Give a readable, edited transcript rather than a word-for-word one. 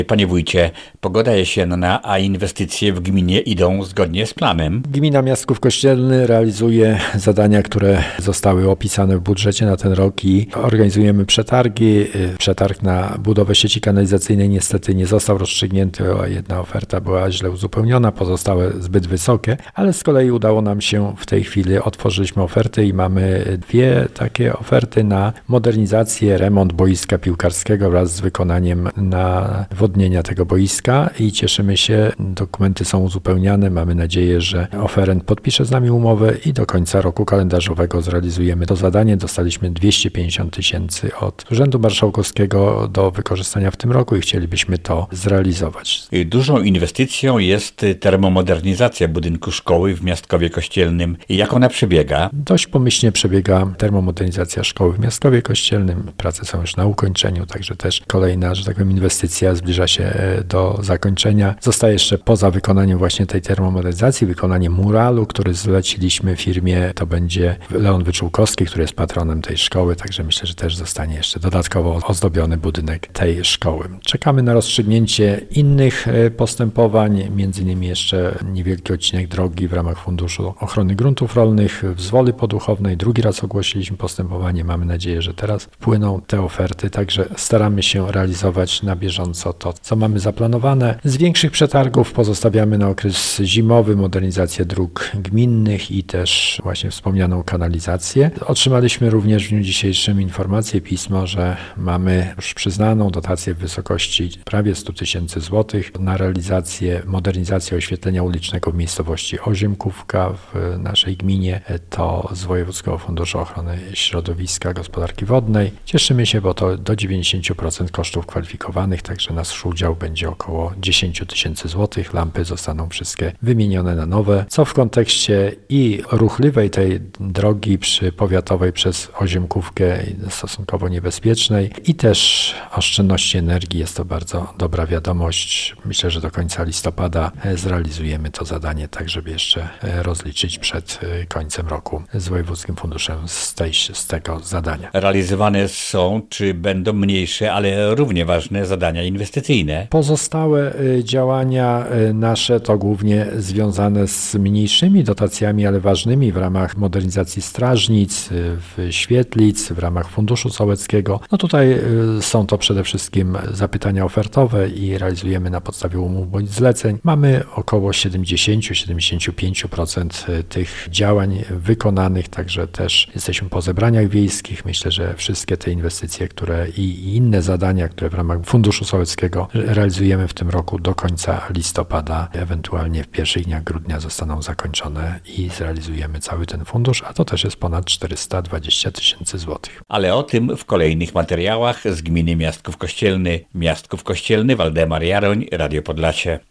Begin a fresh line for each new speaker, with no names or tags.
Panie wójcie, pogoda jesienna, a inwestycje w gminie idą zgodnie z planem.
Gmina Miastków Kościelny realizuje zadania, które zostały opisane w budżecie na ten rok i organizujemy przetargi. Przetarg na budowę sieci kanalizacyjnej niestety nie został rozstrzygnięty, a jedna oferta była źle uzupełniona, pozostałe zbyt wysokie, ale z kolei udało nam się w tej chwili, otworzyliśmy oferty i mamy dwie takie oferty na modernizację, remont boiska piłkarskiego wraz z wykonaniem nawodnienia tego boiska i cieszymy się, dokumenty są uzupełniane, mamy nadzieję, że oferent podpisze z nami umowę i do końca roku kalendarzowego zrealizujemy to zadanie. Dostaliśmy 250 000 od Urzędu Marszałkowskiego do wykorzystania w tym roku i chcielibyśmy to zrealizować.
Dużą inwestycją jest termomodernizacja budynku szkoły w Miastkowie Kościelnym. Jak ona przebiega?
Dość pomyślnie przebiega termomodernizacja szkoły w Miastkowie Kościelnym. Prace są już na ukończeniu, także też kolejna, że tak powiem, inwestycja zbliża się do zakończenia. Zostaje jeszcze poza wykonaniem właśnie tej termomodernizacji, wykonanie muralu, który zleciliśmy firmie, to będzie Leon Wyczółkowski, który jest patronem tej szkoły, także myślę, że też zostanie jeszcze dodatkowo ozdobiony budynek tej szkoły. Czekamy na rozstrzygnięcie innych postępowań, między innymi jeszcze niewielki odcinek drogi w ramach Funduszu Ochrony Gruntów Rolnych w Zwoli Poduchownej. Drugi raz ogłosiliśmy postępowanie, mamy nadzieję, że teraz wpłyną te oferty, także staramy się realizować na bieżąco to, co mamy zaplanowane. Z większych przetargów pozostawiamy na okres zimowy modernizację dróg gminnych i też właśnie wspomnianą kanalizację. Otrzymaliśmy również w dniu dzisiejszym informację, pismo, że mamy już przyznaną dotację w wysokości prawie 100 000 złotych na realizację modernizacji oświetlenia ulicznego w miejscowości Oziemkówka w naszej gminie. To z Wojewódzkiego Funduszu Ochrony Środowiska, Gospodarki Wodnej. Cieszymy się, bo to do 90% kosztów kwalifikowanych, także nasz udział będzie około 10 000 złotych. Lampy zostaną wszystkie wymienione na nowe, co w kontekście i ruchliwej tej drogi powiatowej przez Oziemkówkę stosunkowo niebezpiecznej i też oszczędności energii jest to bardzo dobra wiadomość. Myślę, że do końca listopada zrealizujemy to zadanie, tak żeby jeszcze rozliczyć przed końcem roku z Wojewódzkim Funduszem z tego zadania.
Realizowane są, czy będą mniejsze, ale równie ważne zadania inwestycyjne?
Pozostałe działania nasze to głównie związane z mniejszymi dotacjami, ale ważnymi w ramach modernizacji strażnic, świetlic, w ramach Funduszu Sołeckiego. No tutaj są to przede wszystkim zapytania ofertowe i realizujemy na podstawie umów bądź zleceń. Mamy około 70-75% tych działań wykonanych, także też jesteśmy po zebraniach wiejskich. Myślę, że wszystkie te inwestycje, które i inne zadania, które w ramach Funduszu Sołeckiego realizujemy w tym roku do końca listopada, ewentualnie w pierwszych dniach grudnia zostaną zakończone i zrealizujemy cały ten fundusz, a to też jest ponad 420 000 złotych.
Ale o tym w kolejnych materiałach z gminy Miastków Kościelny. Miastków Kościelny, Waldemar Jaroń, Radio Podlasie.